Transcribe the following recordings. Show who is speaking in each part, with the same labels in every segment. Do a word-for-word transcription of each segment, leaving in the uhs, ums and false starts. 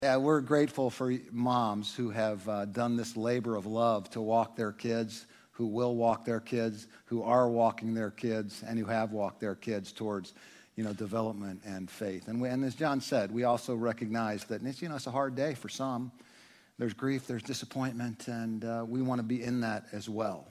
Speaker 1: Yeah, we're grateful for moms who have uh, done this labor of love to walk their kids, who will walk their kids, who are walking their kids, and who have walked their kids towards, you know, development and faith. And, we, and as John said, we also recognize that it's, you know, it's a hard day for some. There's grief, there's disappointment, and uh, we want to be in that as well.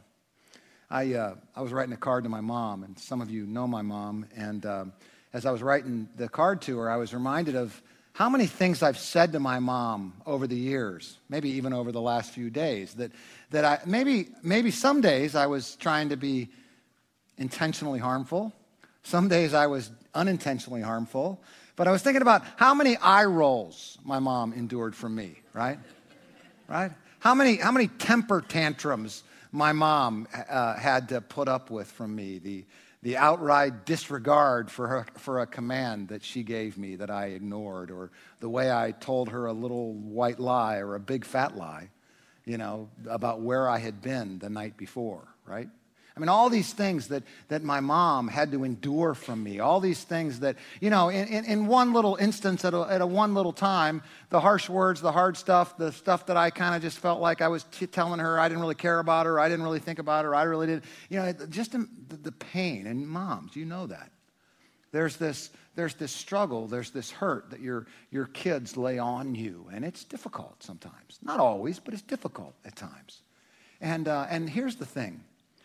Speaker 1: I uh, I was writing a card to my mom, and some of you know my mom, and um, as I was writing the card to her, I was reminded of how many things I've said to my mom over the years, maybe even over the last few days, that that I maybe maybe some days I was trying to be intentionally harmful. Some days I was unintentionally harmful. But I was thinking about how many eye rolls my mom endured from me, right? Right? How many how many temper tantrums my mom uh, had to put up with from me, the the outright disregard for her, for a command that she gave me that I ignored, or the way I told her a little white lie or a big fat lie, you know, about where I had been the night before, right? I mean, all these things that, that my mom had to endure from me, all these things that, you know, in, in, in one little instance at a, at a one little time, the harsh words, the hard stuff, the stuff that I kind of just felt like I was t- telling her I didn't really care about her, I didn't really think about her, I really did, you know, just the, the pain. And moms, you know that. There's this, there's this struggle, there's this hurt that your, your kids lay on you, and it's difficult sometimes. Not always, but it's difficult at times. And uh, and here's the thing.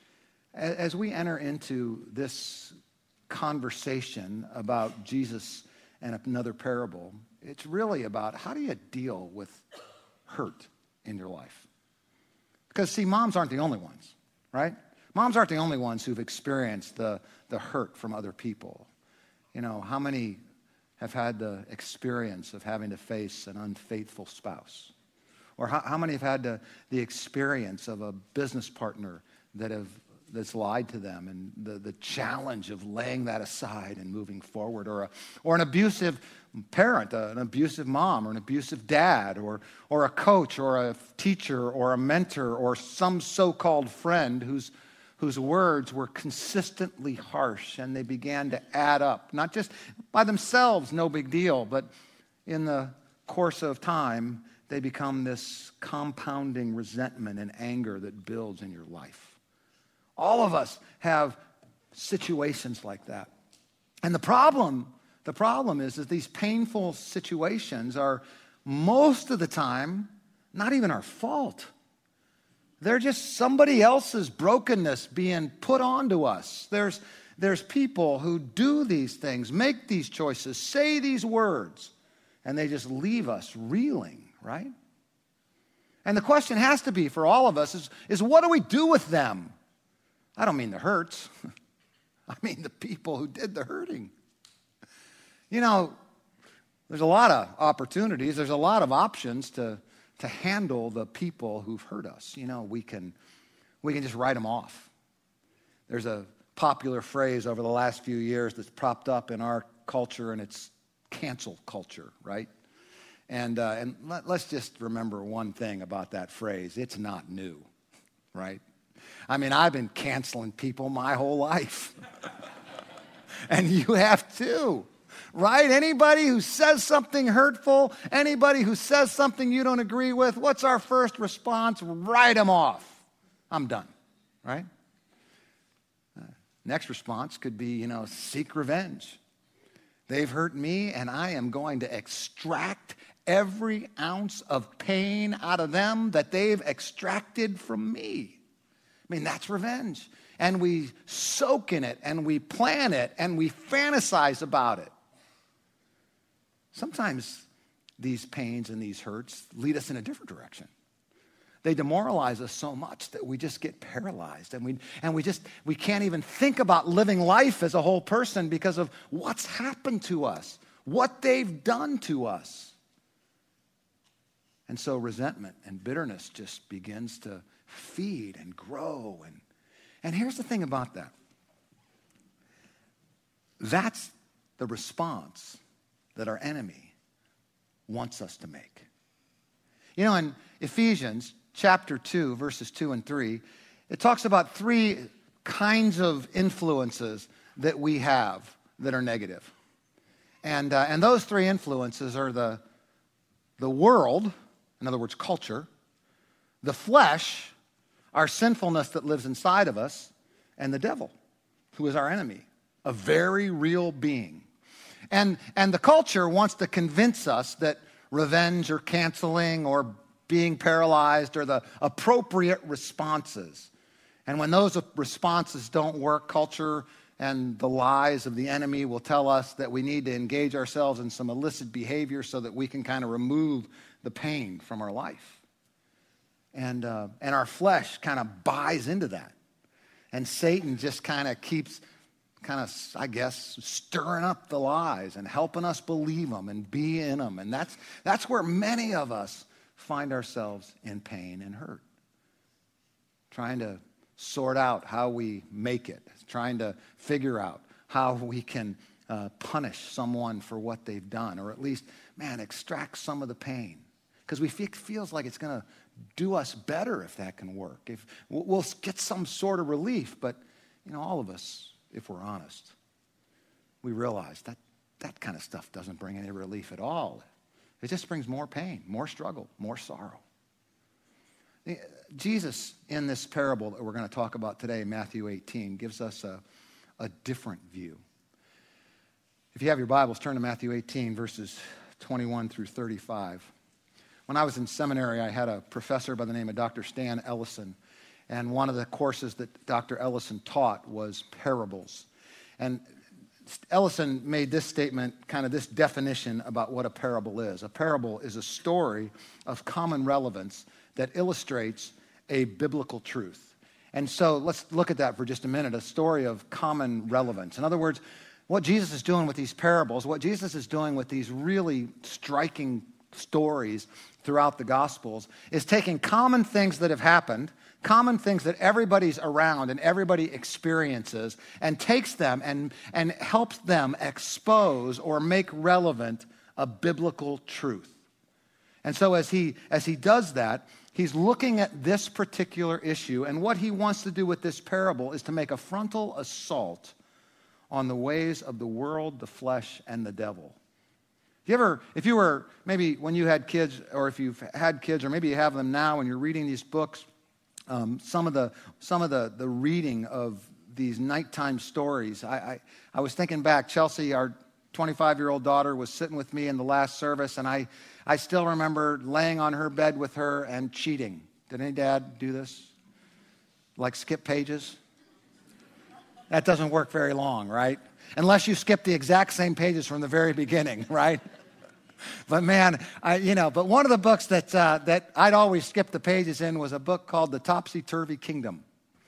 Speaker 1: As we enter into this conversation about Jesus and another parable, it's really about how do you deal with hurt in your life? Because, see, moms aren't the only ones, right? Moms aren't the only ones who've experienced the, the hurt from other people. You know, how many have had the experience of having to face an unfaithful spouse? Or how, how many have had the, the experience of a business partner that have that's lied to them, and the, the challenge of laying that aside and moving forward, or a, or an abusive parent, uh, an abusive mom, or an abusive dad, or or a coach, or a teacher, or a mentor, or some so-called friend whose whose words were consistently harsh, and they began to add up, not just by themselves, no big deal, but in the course of time, they become this compounding resentment and anger that builds in your life. All of us have situations like that. And the problem, the problem is that these painful situations are most of the time not even our fault. They're just somebody else's brokenness being put onto us. There's, there's people who do these things, make these choices, say these words, and they just leave us reeling, right? And the question has to be for all of us is, is what do we do with them? I don't mean the hurts. I mean the people who did the hurting. You know, there's a lot of opportunities. There's a lot of options to, to handle the people who've hurt us. You know, we can, we can just write them off. There's a popular phrase over the last few years that's propped up in our culture, and it's cancel culture, right? And, uh, and let, let's just remember one thing about that phrase. It's not new, right? I mean, I've been canceling people my whole life. And you have too, right? Anybody who says something hurtful, anybody who says something you don't agree with, what's our first response? Write them off. I'm done, right? Uh, next response could be, you know, seek revenge. They've hurt me, and I am going to extract every ounce of pain out of them that they've extracted from me. I mean, that's revenge. And we soak in it, and we plan it, and we fantasize about it. Sometimes these pains and these hurts lead us in a different direction. They demoralize us so much that we just get paralyzed, and we and we just we can't even think about living life as a whole person because of what's happened to us, what they've done to us. And so resentment and bitterness just begins to feed and grow. And, and here's the thing about that. That's the response that our enemy wants us to make. You know, in Ephesians chapter two, verses two and three, it talks about three kinds of influences that we have that are negative. And, uh, and those three influences are the the world, in other words, culture, the flesh, our sinfulness that lives inside of us, and the devil, who is our enemy, a very real being. And, and the culture wants to convince us that revenge or canceling or being paralyzed are the appropriate responses. And when those responses don't work, culture and the lies of the enemy will tell us that we need to engage ourselves in some illicit behavior so that we can kind of remove the pain from our life. And, uh, and our flesh kind of buys into that. And Satan just kind of keeps, kind of, I guess, stirring up the lies and helping us believe them and be in them. And that's, that's where many of us find ourselves in pain and hurt. Trying to sort out how we make it, trying to figure out how we can uh, punish someone for what they've done, or at least, man, extract some of the pain. Because we feel, it feels like it's going to do us better if that can work. If we'll, we'll get some sort of relief, but you know, all of us, if we're honest, we realize that that kind of stuff doesn't bring any relief at all. It just brings more pain, more struggle, more sorrow. Jesus, in this parable that we're going to talk about today, Matthew eighteen, gives us a, a different view. If you have your Bibles, turn to Matthew eighteen, verses twenty-one through thirty-five. When I was in seminary, I had a professor by the name of Doctor Stan Ellison, and one of the courses that Doctor Ellison taught was parables. And Ellison made this statement, kind of this definition about what a parable is. A parable is a story of common relevance that illustrates a biblical truth. And so let's look at that for just a minute, a story of common relevance. In other words, what Jesus is doing with these parables, what Jesus is doing with these really striking stories throughout the Gospels, is taking common things that have happened, common things that everybody's around and everybody experiences, and takes them and, and helps them expose or make relevant a biblical truth. And so as he, as he does that, he's looking at this particular issue, and what he wants to do with this parable is to make a frontal assault on the ways of the world, the flesh, and the devil. You ever, if you were, maybe when you had kids, or if you've had kids, or maybe you have them now and you're reading these books, um, some of the some of the, the reading of these nighttime stories, I, I, I was thinking back, Chelsea, our twenty-five-year-old daughter, was sitting with me in the last service, and I, I still remember laying on her bed with her and cheating. Did any dad do this? Like skip pages? That doesn't work very long, right? Unless you skip the exact same pages from the very beginning, right? But man, I, you know, but one of the books that uh, that I'd always skip the pages in was a book called The Topsy-Turvy Kingdom.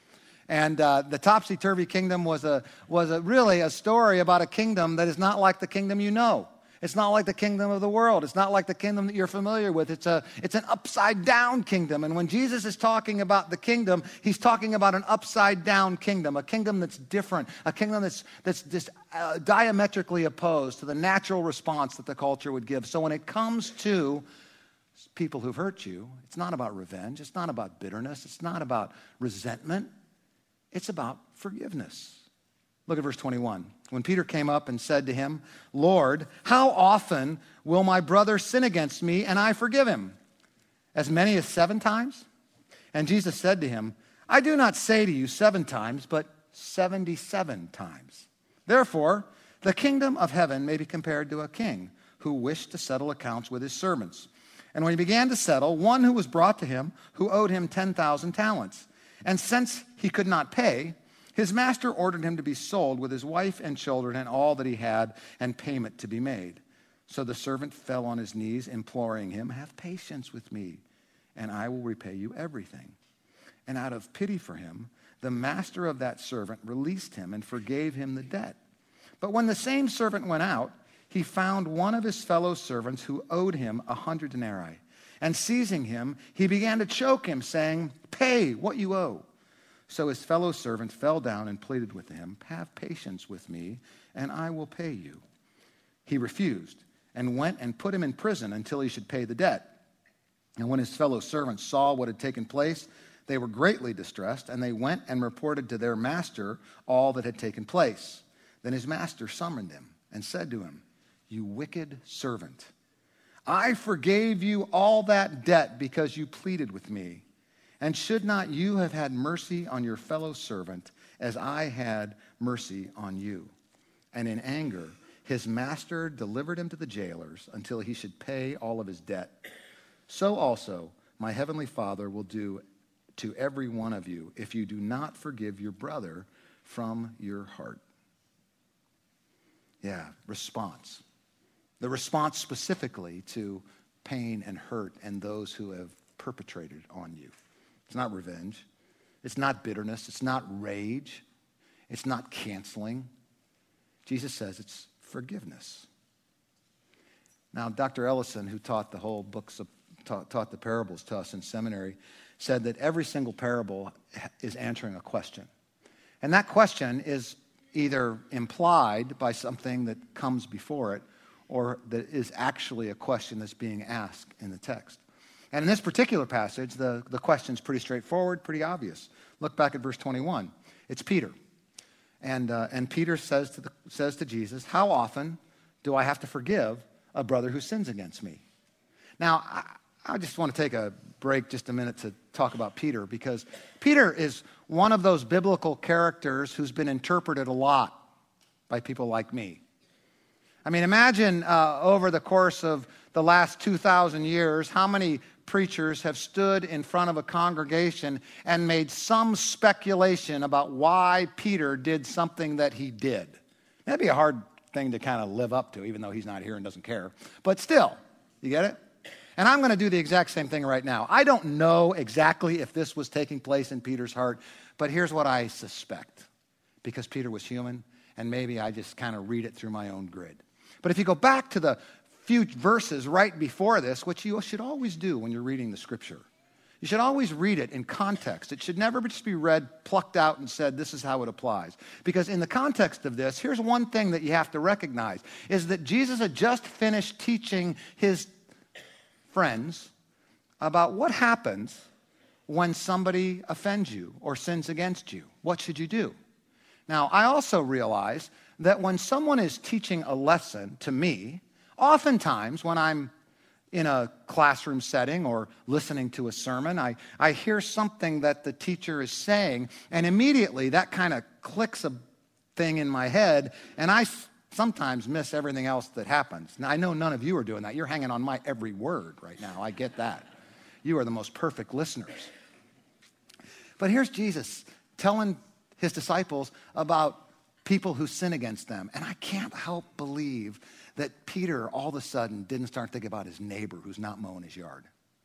Speaker 1: And uh, The Topsy-Turvy Kingdom was a was a, really a story about a kingdom that is not like the kingdom you know. It's not like the kingdom of the world. It's not like the kingdom that you're familiar with. It's a it's an upside-down kingdom. And when Jesus is talking about the kingdom, he's talking about an upside-down kingdom, a kingdom that's different, a kingdom that's that's just uh, diametrically opposed to the natural response that the culture would give. So when it comes to people who've hurt you, it's not about revenge. It's not about bitterness. It's not about resentment. It's about forgiveness. Look at verse twenty-one. When Peter came up and said to him, "Lord, how often will my brother sin against me and I forgive him? As many as seven times?" And Jesus said to him, "I do not say to you seven times, but seventy-seven times. Therefore, the kingdom of heaven may be compared to a king who wished to settle accounts with his servants. And when he began to settle, one who was brought to him who owed him ten thousand talents. And since he could not pay, his master ordered him to be sold with his wife and children and all that he had, and payment to be made. So the servant fell on his knees, imploring him, 'Have patience with me, and I will repay you everything.' And out of pity for him, the master of that servant released him and forgave him the debt. But when the same servant went out, he found one of his fellow servants who owed him a hundred denarii. And seizing him, he began to choke him, saying, 'Pay what you owe.' So his fellow servant fell down and pleaded with him, 'Have patience with me, and I will pay you.' He refused, and went and put him in prison until he should pay the debt. And when his fellow servants saw what had taken place, they were greatly distressed, and they went and reported to their master all that had taken place. Then his master summoned him and said to him, 'You wicked servant, I forgave you all that debt because you pleaded with me. And should not you have had mercy on your fellow servant as I had mercy on you? And in anger, his master delivered him to the jailers until he should pay all of his debt. So also my heavenly Father will do to every one of you if you do not forgive your brother from your heart. Yeah, response. The response specifically to pain and hurt and those who have perpetrated on you. It's not revenge. It's not bitterness. It's not rage. It's not canceling. Jesus says it's forgiveness. Now, Doctor Ellison, who taught the whole books of, taught, taught the parables to us in seminary, said that every single parable is answering a question. And that question is either implied by something that comes before it, or that is actually a question that's being asked in the text. And in this particular passage, the, the question's pretty straightforward, pretty obvious. Look back at verse twenty-one. It's Peter. And, uh, and Peter says to, the, says to Jesus, how often do I have to forgive a brother who sins against me? Now, I, I just want to take a break just a minute to talk about Peter, because Peter is one of those biblical characters who's been interpreted a lot by people like me. I mean, imagine uh, over the course of the last two thousand years, how many preachers have stood in front of a congregation and made some speculation about why Peter did something that he did. That'd be a hard thing to kind of live up to, even though he's not here and doesn't care. But still, you get it? And I'm going to do the exact same thing right now. I don't know exactly if this was taking place in Peter's heart, but here's what I suspect. Because Peter was human, and maybe I just kind of read it through my own grid. But if you go back to the few verses right before this, which you should always do when you're reading the scripture, you should always read it in context. It should never just be read, plucked out, and said, this is how it applies. Because in the context of this, here's one thing that you have to recognize, is that Jesus had just finished teaching his friends about what happens when somebody offends you or sins against you. What should you do? Now, I also realize that when someone is teaching a lesson to me, oftentimes when I'm in a classroom setting or listening to a sermon, I, I hear something that the teacher is saying, and immediately that kind of clicks a thing in my head, and I sometimes miss everything else that happens. Now, I know none of you are doing that. You're hanging on my every word right now. I get that. You are the most perfect listeners. But here's Jesus telling his disciples about people who sin against them. And I can't help believe that Peter all of a sudden didn't start thinking about his neighbor who's not mowing his yard.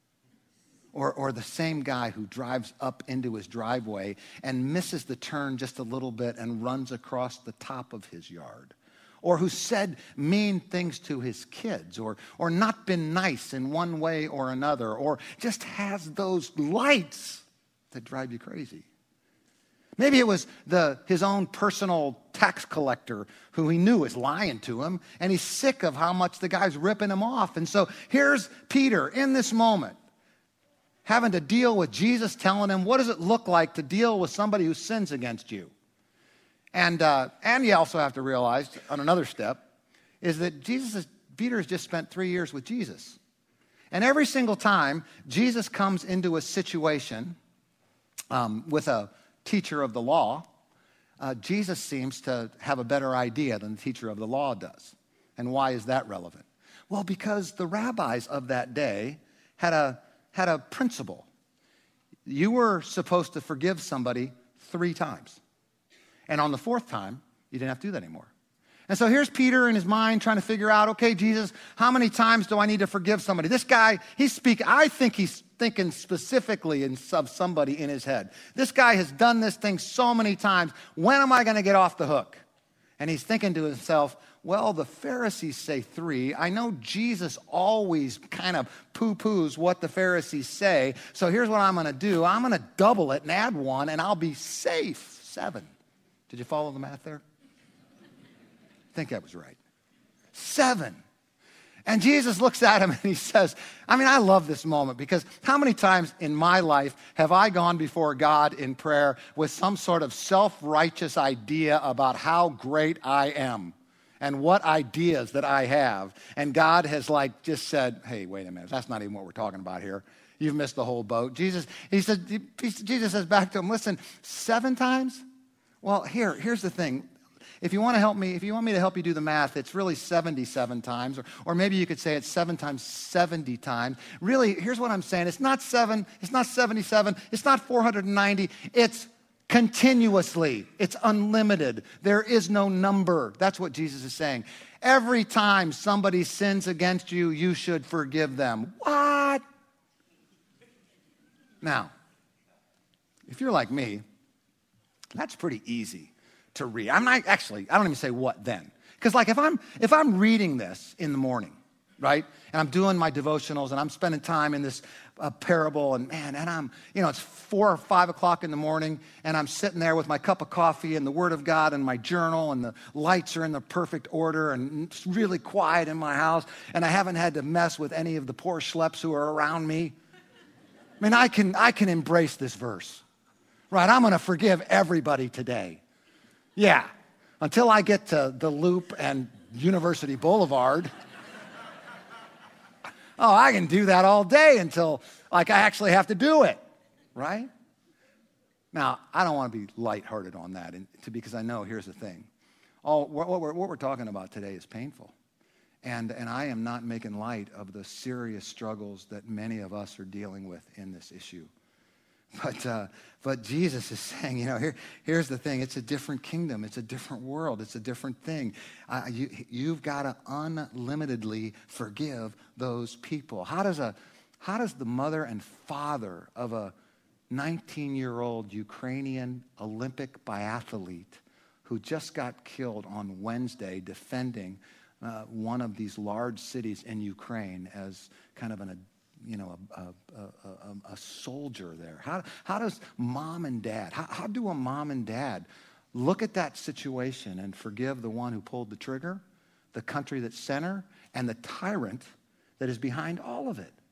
Speaker 1: Or, or the same guy who drives up into his driveway and misses the turn just a little bit and runs across the top of his yard. Or who said mean things to his kids, or, or not been nice in one way or another, or just has those lights that drive you crazy. Maybe it was the, his own personal tax collector who he knew was lying to him, and he's sick of how much the guy's ripping him off. And so here's Peter in this moment, having to deal with Jesus telling him, what does it look like to deal with somebody who sins against you? And uh, and you also have to realize, on another step, is that Jesus is, Peter has just spent three years with Jesus. And every single time Jesus comes into a situation um, with a teacher of the law, uh, Jesus seems to have a better idea than the teacher of the law does. And why is that relevant? Well, because the rabbis of that day had a, had a principle. You were supposed to forgive somebody three times. And on the fourth time, you didn't have to do that anymore. And so here's Peter in his mind trying to figure out, okay, Jesus, how many times do I need to forgive somebody? This guy, he's speaking, I think he's thinking specifically in, of somebody in his head. This guy has done this thing so many times. When am I going to get off the hook? And he's thinking to himself, well, the Pharisees say three. I know Jesus always kind of poo-poos what the Pharisees say. So here's what I'm going to do. I'm going to double it and add one, and I'll be safe. Seven. Did you follow the math there? I think that was right. Seven. And Jesus looks at him and he says, I mean, I love this moment, because how many times in my life have I gone before God in prayer with some sort of self-righteous idea about how great I am? and what ideas that I have. And God has like just said, hey, wait a minute, that's not even what we're talking about here. You've missed the whole boat. Jesus, he said, Jesus says back to him, listen, seven times? Well, here, here's the thing. If you want to help me, if you want me to help you do the math, it's really seventy-seven times, or, or maybe you could say it's seven times seventy times. Really, here's what I'm saying. It's not seven, it's not seventy-seven, it's not four hundred ninety, it's continuously. It's unlimited. There is no number. That's what Jesus is saying. Every time somebody sins against you, you should forgive them. What? Now, if you're like me, that's pretty easy to read. I'm not actually, I don't even say what then. Because like if I'm if I'm reading this in the morning, right? And I'm doing my devotionals and I'm spending time in this uh, parable and man, and I'm, you know, it's four or five o'clock in the morning and I'm sitting there with my cup of coffee and the Word of God and my journal and the lights are in the perfect order and it's really quiet in my house and I haven't had to mess with any of the poor schleps who are around me. I mean, I can I can embrace this verse. Right, I'm going to forgive everybody today. Yeah, until I get to the Loop and University Boulevard. Oh, I can do that all day until, like, I actually have to do it, right? Now, I don't want to be lighthearted on that, and to, because I know, here's the thing. All, what, what, we're, what we're talking about today is painful. And, and I am not making light of the serious struggles that many of us are dealing with in this issue. But uh, but Jesus is saying, you know, here here's the thing. It's a different kingdom. It's a different world. It's a different thing. Uh, you, you've got to unlimitedly forgive those people. How does a how does the mother and father of a nineteen-year-old Ukrainian Olympic biathlete who just got killed on Wednesday defending uh, one of these large cities in Ukraine as kind of an you know, a, a, a, a soldier there. How, how does mom and dad, how, how do a mom and dad look at that situation and forgive the one who pulled the trigger, the country that's center, and the tyrant that is behind all of it?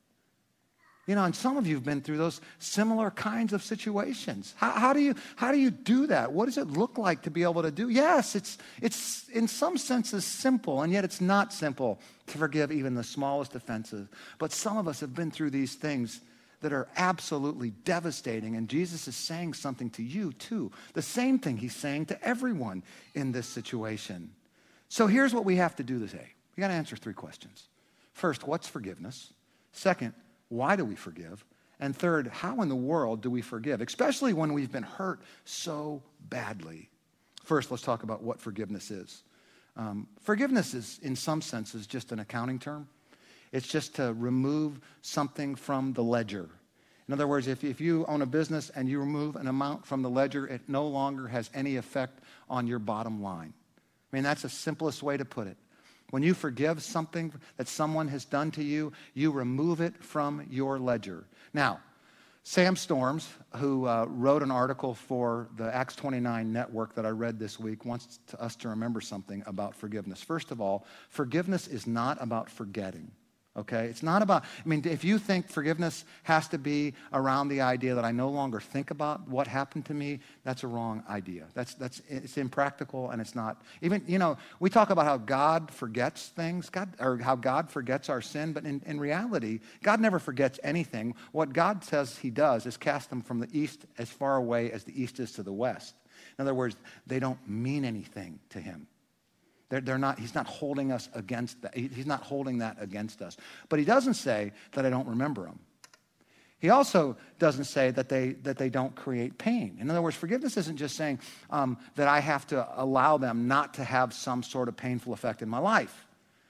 Speaker 1: You know, and some of you have been through those similar kinds of situations. How, how do you how do you do that? What does it look like to be able to do? Yes, it's it's in some senses simple, and yet it's not simple to forgive even the smallest offenses. But some of us have been through these things that are absolutely devastating, and Jesus is saying something to you too. The same thing he's saying to everyone in this situation. So here's what we have to do today. We got to answer three questions. First, what's forgiveness? Second, why do we forgive? And third, how in the world do we forgive, especially when we've been hurt so badly? First, let's talk about what forgiveness is. Um, forgiveness is, in some senses, just an accounting term. It's just to remove something from the ledger. In other words, if, if you own a business and you remove an amount from the ledger, it no longer has any effect on your bottom line. I mean, that's the simplest way to put it. When you forgive something that someone has done to you, you remove it from your ledger. Now, Sam Storms, who uh, wrote an article for the Acts twenty-nine network that I read this week, wants to, us to remember something about forgiveness. First of all, forgiveness is not about forgetting. Okay? It's not about, I mean, if you think forgiveness has to be around the idea that I no longer think about what happened to me, that's a wrong idea. That's, that's, it's impractical and it's not, even, you know, we talk about how God forgets things, God, or how God forgets our sin, but in, in reality, God never forgets anything. What God says he does is cast them from the east as far away as the east is to the west. In other words, they don't mean anything to him. They're, they're not, he's not holding us against that. He's not holding that against us. But he doesn't say that I don't remember them. He also doesn't say that they, that they don't create pain. In other words, forgiveness isn't just saying um, that I have to allow them not to have some sort of painful effect in my life.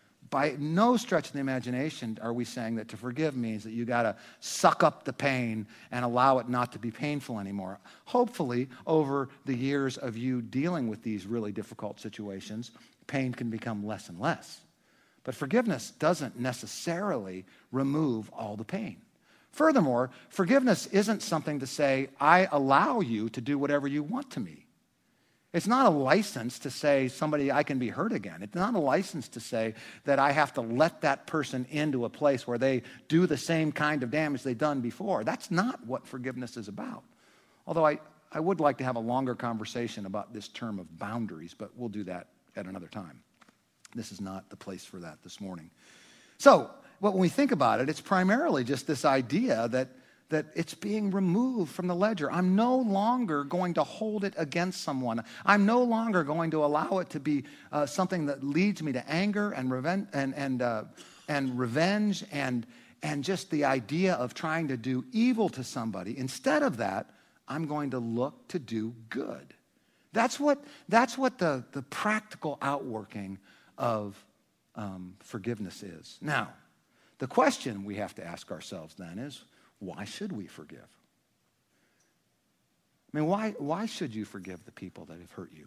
Speaker 1: By no stretch of the imagination are we saying that to forgive means that you got to suck up the pain and allow it not to be painful anymore. Hopefully, over the years of you dealing with these really difficult situations, pain can become less and less. But forgiveness doesn't necessarily remove all the pain. Furthermore, forgiveness isn't something to say, I allow you to do whatever you want to me. It's not a license to say somebody, I can be hurt again. It's not a license to say that I have to let that person into a place where they do the same kind of damage they've done before. That's not what forgiveness is about. Although I, I would like to have a longer conversation about this term of boundaries, but we'll do that at another time. This is not the place for that this morning. So, but when we think about it, it's primarily just this idea that, that it's being removed from the ledger. I'm no longer going to hold it against someone. I'm no longer going to allow it to be uh, something that leads me to anger and revenge and and uh, and revenge and and just the idea of trying to do evil to somebody. Instead of that, I'm going to look to do good. That's what that's what the the practical outworking of um, forgiveness is. Now, the question we have to ask ourselves then is, why should we forgive? I mean, why, why should you forgive the people that have hurt you?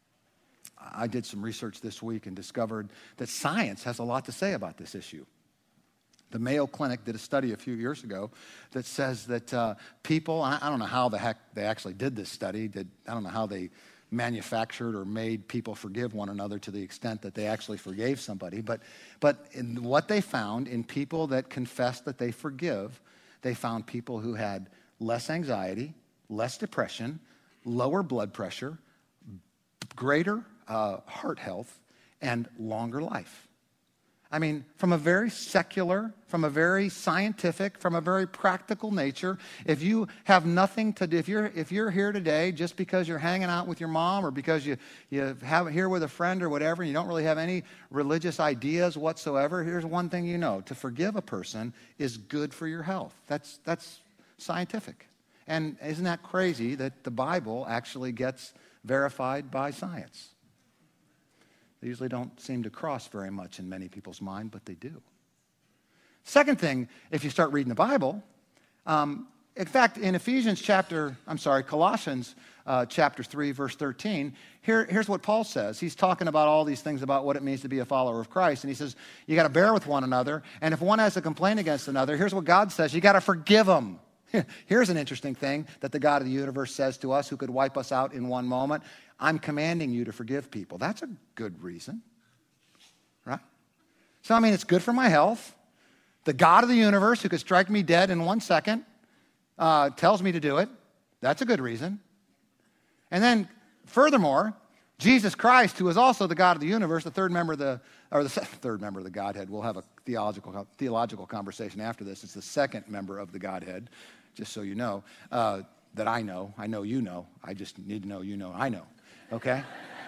Speaker 1: I did some research this week and discovered that science has a lot to say about this issue. The Mayo Clinic did a study a few years ago that says that uh, people, I, I don't know how the heck they actually did this study, did, I don't know how they manufactured or made people forgive one another to the extent that they actually forgave somebody, but, but in what they found in people that confessed that they forgive, they found people who had less anxiety, less depression, lower blood pressure, greater uh, heart health, and longer life. I mean, from a very secular, from a very scientific, from a very practical nature, if you have nothing to do, if you're, if you're here today just because you're hanging out with your mom or because you, you have here with a friend or whatever, and you don't really have any religious ideas whatsoever, here's one thing you know. To forgive a person is good for your health. That's, that's scientific. And isn't that crazy that the Bible actually gets verified by science? They usually don't seem to cross very much in many people's mind, but they do. Second thing, if you start reading the Bible, um, in fact, in Ephesians chapter, I'm sorry, Colossians uh, chapter three, verse thirteen, here, here's what Paul says. He's talking about all these things about what it means to be a follower of Christ. And he says, you got to bear with one another. And if one has a complaint against another, here's what God says. You got to forgive them. Here's an interesting thing that the God of the universe says to us, who could wipe us out in one moment. I'm commanding you to forgive people. That's a good reason, right? So, I mean, it's good for my health. The God of the universe, who could strike me dead in one second, uh, tells me to do it. That's a good reason. And then, furthermore, Jesus Christ, who is also the God of the universe, the third member of the, or the third member of the Godhead. We'll have a theological theological conversation after this. It's the second member of the Godhead, just so you know, uh, that I know. I know you know. I just need to know you know I know. Okay?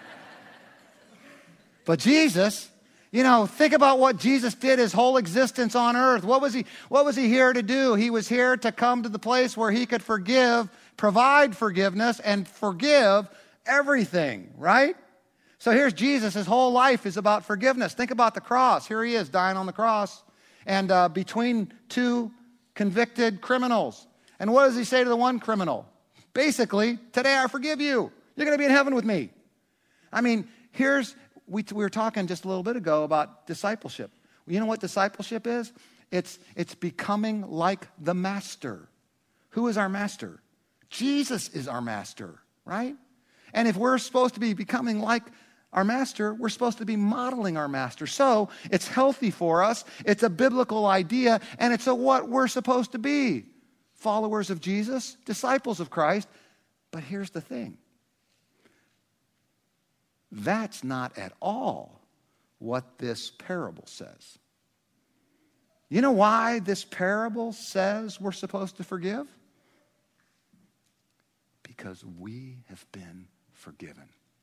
Speaker 1: But Jesus, you know, think about what Jesus did his whole existence on earth. What was he, what was he here to do? He was here to come to the place where he could forgive, provide forgiveness, and forgive everything, right? So here's Jesus. His whole life is about forgiveness. Think about the cross. Here he is dying on the cross, and uh, between two convicted criminals. And what does he say to the one criminal? Basically, today I forgive you. You're going to be in heaven with me. I mean, here's, we, we were talking just a little bit ago about discipleship. You know what discipleship is? It's, it's becoming like the master. Who is our master? Jesus is our master, right? And if we're supposed to be becoming like our master, we're supposed to be modeling our master. So it's healthy for us. It's a biblical idea, and it's a what we're supposed to be. Followers of Jesus, disciples of Christ. But here's the thing. That's not at all what this parable says. You know why this parable says we're supposed to forgive? Because we have been forgiven.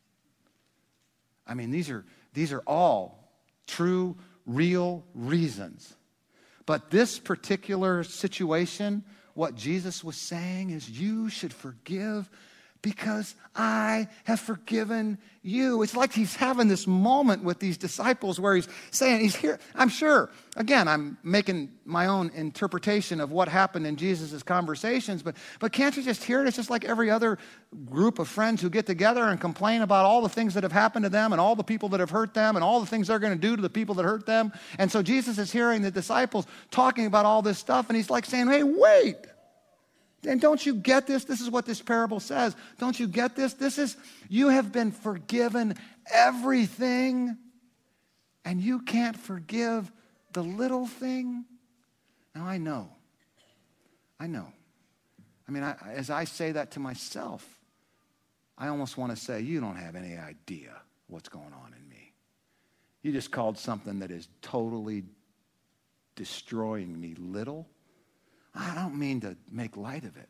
Speaker 1: I mean, these are, these are all true, real reasons. But this particular situation, what Jesus was saying is you should forgive because I have forgiven you. It's like he's having this moment with these disciples where he's saying, he's here. I'm sure, again, I'm making my own interpretation of what happened in Jesus' conversations, but, but can't you just hear it? It's just like every other group of friends who get together and complain about all the things that have happened to them and all the people that have hurt them and all the things they're going to do to the people that hurt them. And so Jesus is hearing the disciples talking about all this stuff, and he's like saying, hey, wait. And don't you get this? This is what this parable says. Don't you get this? This is, you have been forgiven everything, and you can't forgive the little thing? Now, I know. I know. I mean, I, as I say that to myself, I almost want to say, you don't have any idea what's going on in me. You just called something that is totally destroying me little. I don't mean to make light of it.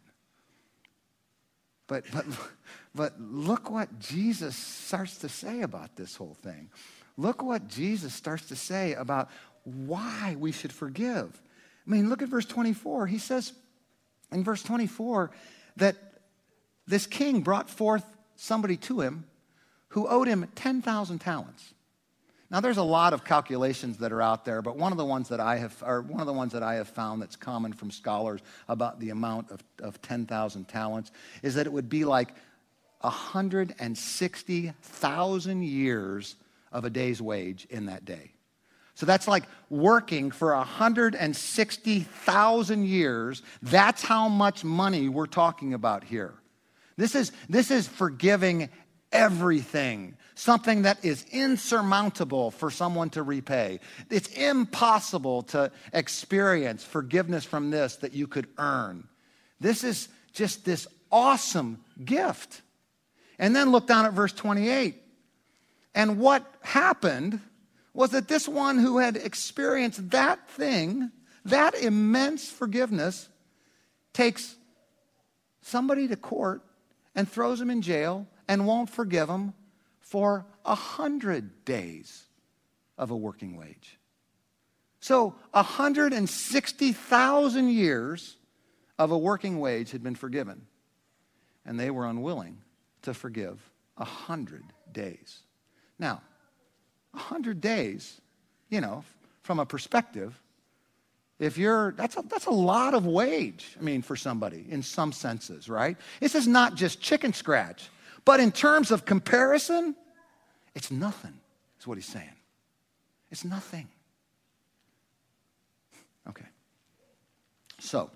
Speaker 1: But, but, but look what Jesus starts to say about this whole thing. Look what Jesus starts to say about why we should forgive. I mean, look at verse twenty-four. He says in verse twenty-four that this king brought forth somebody to him who owed him ten thousand talents. Now, there's a lot of calculations that are out there, but one of the ones that I have, or one of the ones that I have found that's common from scholars about the amount of, of ten thousand talents is that it would be like one hundred sixty thousand years of a day's wage in that day. So that's like working for one hundred sixty thousand years. That's how much money we're talking about here. This is, this is forgiving everything, something that is insurmountable for someone to repay. It's impossible to experience forgiveness from this that you could earn. This is just this awesome gift. And then look down at verse twenty-eight. And what happened was that this one who had experienced that thing, that immense forgiveness, takes somebody to court and throws him in jail and won't forgive him for a hundred days of a working wage. So one hundred sixty thousand years of a working wage had been forgiven, and they were unwilling to forgive a hundred days. Now, a hundred days, you know, from a perspective, if you're, that's a, that's a lot of wage, I mean, for somebody in some senses, right? This is not just chicken scratch. But in terms of comparison, it's nothing, is what he's saying. It's nothing. Okay. So,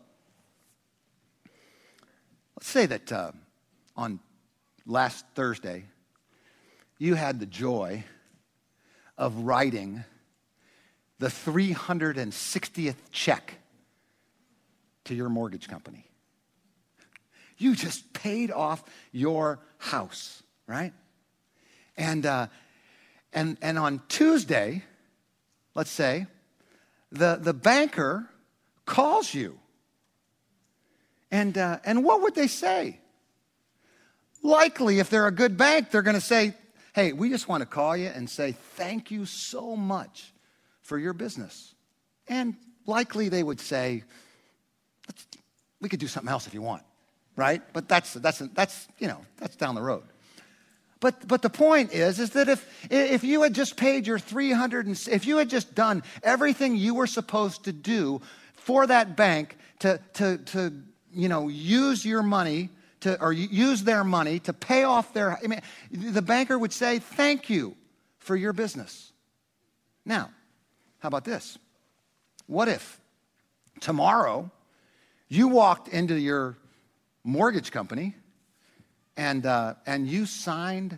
Speaker 1: let's say that uh, on last Thursday, you had the joy of writing the three hundred sixtieth check to your mortgage company. You just paid off your house, right? And uh, and and on Tuesday, let's say, the the banker calls you. And uh, and what would they say? Likely, if they're a good bank, they're going to say, "Hey, we just want to call you and say thank you so much for your business." And likely they would say, Let's, "We could do something else if you want." Right? But that's, that's, that's, you know, that's down the road. But, but the point is, is that if, if you had just paid your three hundred, and, if you had just done everything you were supposed to do for that bank to, to, to you know, use your money to, or use their money to pay off their, I mean, the banker would say, thank you for your business. Now, how about this? What if tomorrow you walked into your mortgage company and uh, and you signed,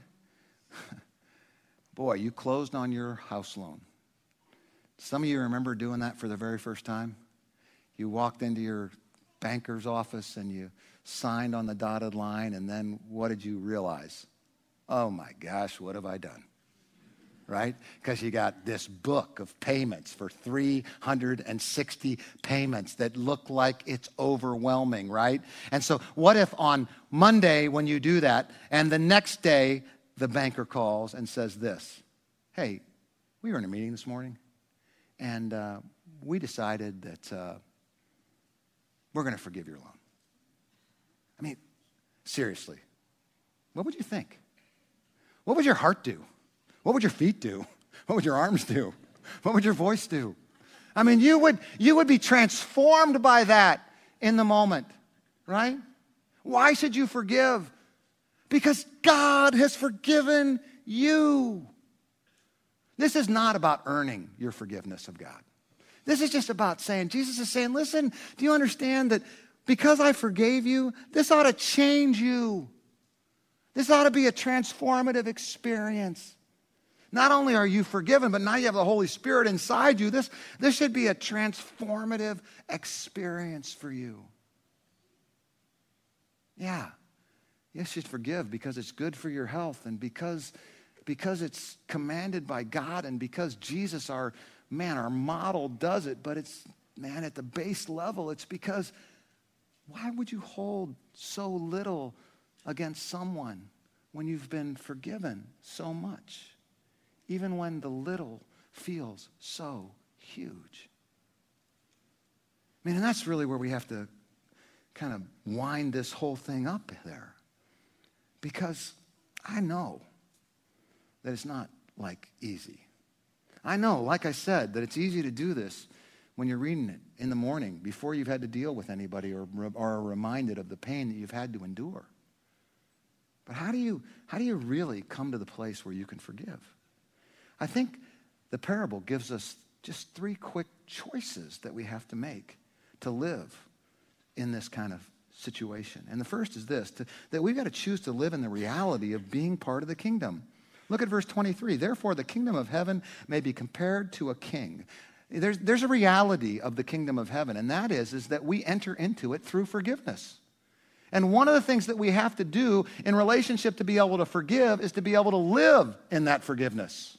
Speaker 1: boy, you closed on your house loan. Some of you remember doing that for the very first time. You walked into your banker's office and you signed on the dotted line, and then what did you realize? Oh my gosh, what have I done? Right? Because you got this book of payments for three hundred sixty payments that look like it's overwhelming, right? And so what if on Monday when you do that, and the next day the banker calls and says this, "Hey, we were in a meeting this morning, and uh, we decided that uh, we're going to forgive your loan." I mean, seriously, what would you think? What would your heart do? What would your feet do? What would your arms do? What would your voice do? I mean, you would, you would be transformed by that in the moment, right? Why should you forgive? Because God has forgiven you. This is not about earning your forgiveness of God. This is just about saying, Jesus is saying, listen, do you understand that because I forgave you, this ought to change you. This ought to be a transformative experience. Not only are you forgiven, but now you have the Holy Spirit inside you. This, this should be a transformative experience for you. Yeah, you should forgive because it's good for your health and because because it's commanded by God and because Jesus, our man, our model does it, but it's, man, at the base level, it's because why would you hold so little against someone when you've been forgiven so much, even when the little feels so huge? I mean, and that's really where we have to kind of wind this whole thing up there. Because I know that it's not, like, easy. I know, like I said, that it's easy to do this when you're reading it in the morning before you've had to deal with anybody or, or are reminded of the pain that you've had to endure. But how do you, how do you really come to the place where you can forgive? I think the parable gives us just three quick choices that we have to make to live in this kind of situation. And the first is this, to, that we've got to choose to live in the reality of being part of the kingdom. Look at verse twenty-three. Therefore, the kingdom of heaven may be compared to a king. There's, there's a reality of the kingdom of heaven, and that is, is that we enter into it through forgiveness. And one of the things that we have to do in relationship to be able to forgive is to be able to live in that forgiveness.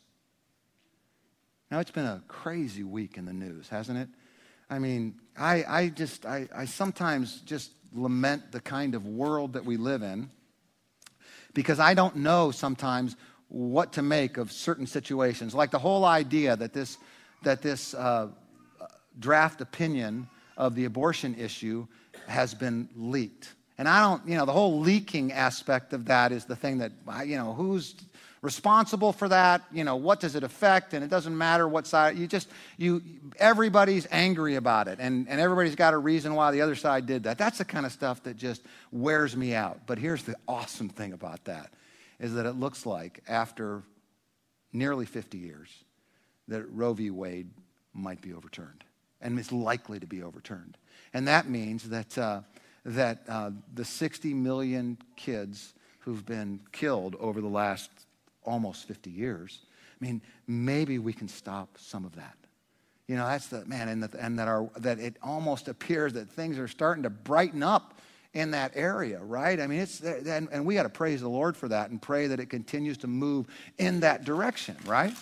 Speaker 1: Now, it's been a crazy week in the news, hasn't it? I mean, I, I just, I, I sometimes just lament the kind of world that we live in because I don't know sometimes what to make of certain situations. Like the whole idea that this, that this uh, draft opinion of the abortion issue has been leaked. And I don't, you know, the whole leaking aspect of that is the thing that, you know, who's responsible for that? You know, what does it affect? And it doesn't matter what side, you just, you, everybody's angry about it. And, and everybody's got a reason why the other side did that. That's the kind of stuff that just wears me out. But here's the awesome thing about that, is that it looks like after nearly fifty years that Roe v. Wade might be overturned. And it's likely to be overturned. And that means that, uh, that uh, the sixty million kids who've been killed over the last almost fifty years, I mean, maybe we can stop some of that. You know, that's the, man, and, the, and that, our, that it almost appears that things are starting to brighten up in that area, right? I mean, it's, and, and we got to praise the Lord for that and pray that it continues to move in that direction, right?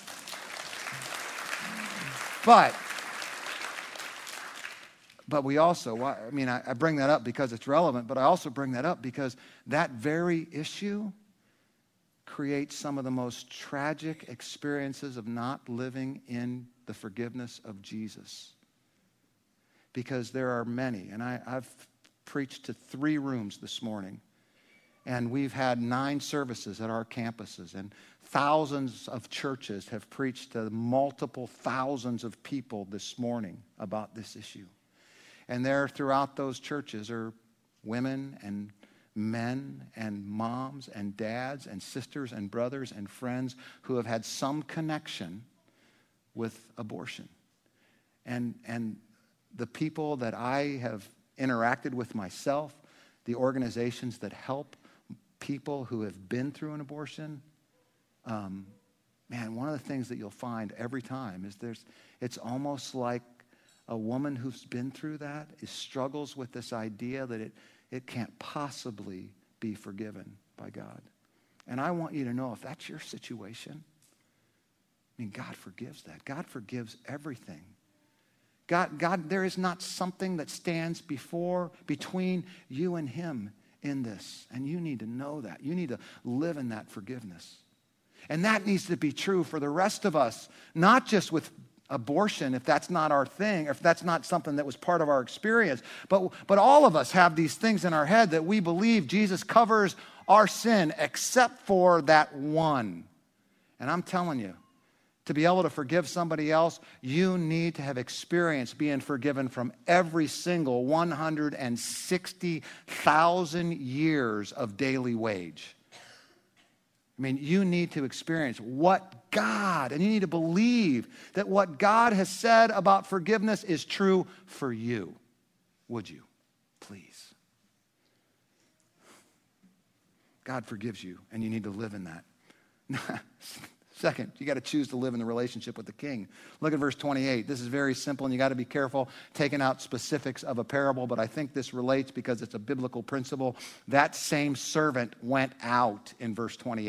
Speaker 1: But, but we also, I mean, I, I bring that up because it's relevant, but I also bring that up because that very issue creates some of the most tragic experiences of not living in the forgiveness of Jesus. Because there are many, and I, I've preached to three rooms this morning, and we've had nine services at our campuses, and thousands of churches have preached to multiple thousands of people this morning about this issue. And there throughout those churches are women and men and moms and dads and sisters and brothers and friends who have had some connection with abortion. And, and the people that I have interacted with myself, the organizations that help people who have been through an abortion, um, man, one of the things that you'll find every time is there's, it's almost like a woman who's been through that is struggles with this idea that it, it can't possibly be forgiven by God. And I want you to know if that's your situation, I mean, God forgives that. God forgives everything. God, God, there is not something that stands before, between you and him in this. And you need to know that. You need to live in that forgiveness. And that needs to be true for the rest of us, not just with abortion, if that's not our thing, or if that's not something that was part of our experience. But, but all of us have these things in our head that we believe Jesus covers our sin except for that one. And I'm telling you, to be able to forgive somebody else, you need to have experienced being forgiven from every single one hundred sixty thousand years of daily wage. I mean, you need to experience what God, and you need to believe that what God has said about forgiveness is true for you. Would you, please? God forgives you, and you need to live in that. Second, you got to choose to live in the relationship with the king. Look at verse twenty-eight. This is very simple, and you got to be careful taking out specifics of a parable, but I think this relates because it's a biblical principle. That same servant went out in verse twenty-eight.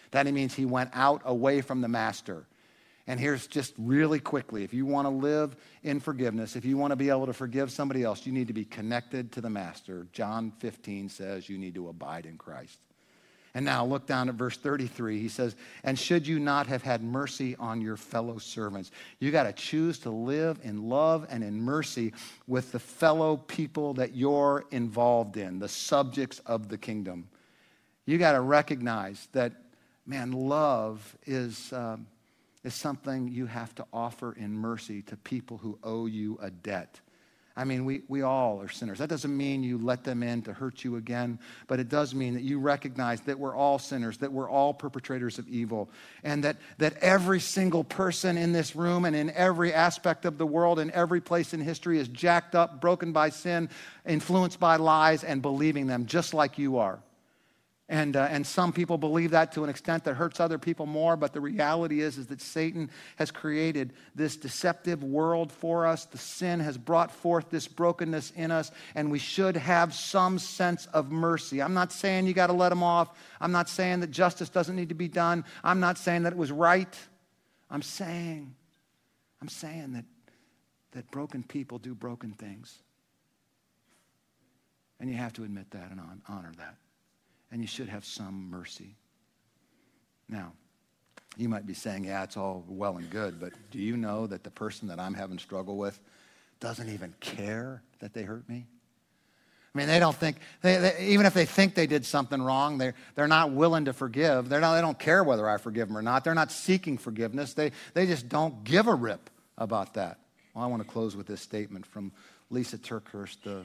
Speaker 1: That means he went out away from the master. And here's just really quickly, if you want to live in forgiveness, if you want to be able to forgive somebody else, you need to be connected to the master. John fifteen says you need to abide in Christ. And now look down at verse thirty-three. He says, and should you not have had mercy on your fellow servants? You got to choose to live in love and in mercy with the fellow people that you're involved in, the subjects of the kingdom. You got to recognize that, man, love is, um, is something you have to offer in mercy to people who owe you a debt. I mean, we, we all are sinners. That doesn't mean you let them in to hurt you again, but it does mean that you recognize that we're all sinners, that we're all perpetrators of evil, and that, that every single person in this room and in every aspect of the world and every place in history is jacked up, broken by sin, influenced by lies, and believing them just like you are. And, uh, and some people believe that to an extent that hurts other people more, but the reality is, is that Satan has created this deceptive world for us. The sin has brought forth this brokenness in us, and we should have some sense of mercy. I'm not saying you got to let them off. I'm not saying that justice doesn't need to be done. I'm not saying that it was right. I'm saying, I'm saying that, that broken people do broken things. And you have to admit that and honor that. And you should have some mercy. Now, you might be saying, yeah, it's all well and good, but do you know that the person that I'm having struggle with doesn't even care that they hurt me? I mean, they don't think, they, they, even if they think they did something wrong, they're, they're not willing to forgive. They're not, they don't care whether I forgive them or not. They're not seeking forgiveness. They, they just don't give a rip about that. Well, I want to close with this statement from Lisa TerKeurst, the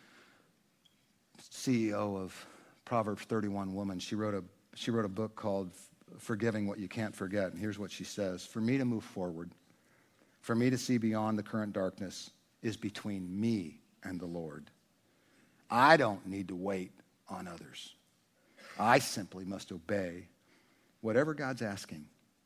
Speaker 1: C E O of Proverbs thirty-one Woman. She wrote a she wrote a book called Forgiving What You Can't Forget. And here's what she says. For me to move forward, for me to see beyond the current darkness is between me and the Lord. I don't need to wait on others. I simply must obey whatever God's asking.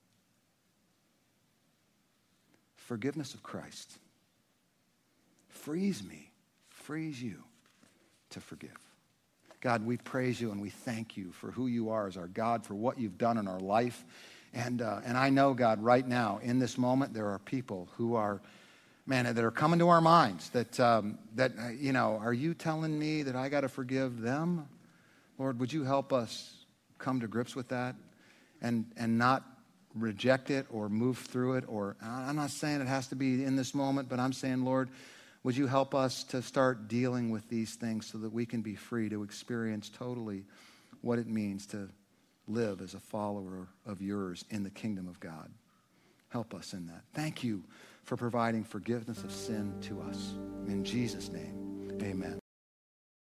Speaker 1: Forgiveness of Christ frees me, frees you to forgive. God, we praise you and we thank you for who you are as our God, for what you've done in our life. And, uh, and I know, God, right now, in this moment, there are people who are, man, that are coming to our minds that, um, that uh, you know, are you telling me that I got to forgive them? Lord, would you help us come to grips with that and, and not reject it or move through it? Or I'm not saying it has to be in this moment, but I'm saying, Lord, would you help us to start dealing with these things so that we can be free to experience totally what it means to live as a follower of yours in the kingdom of God? Help us in that. Thank you for providing forgiveness of sin to us. In Jesus' name, amen.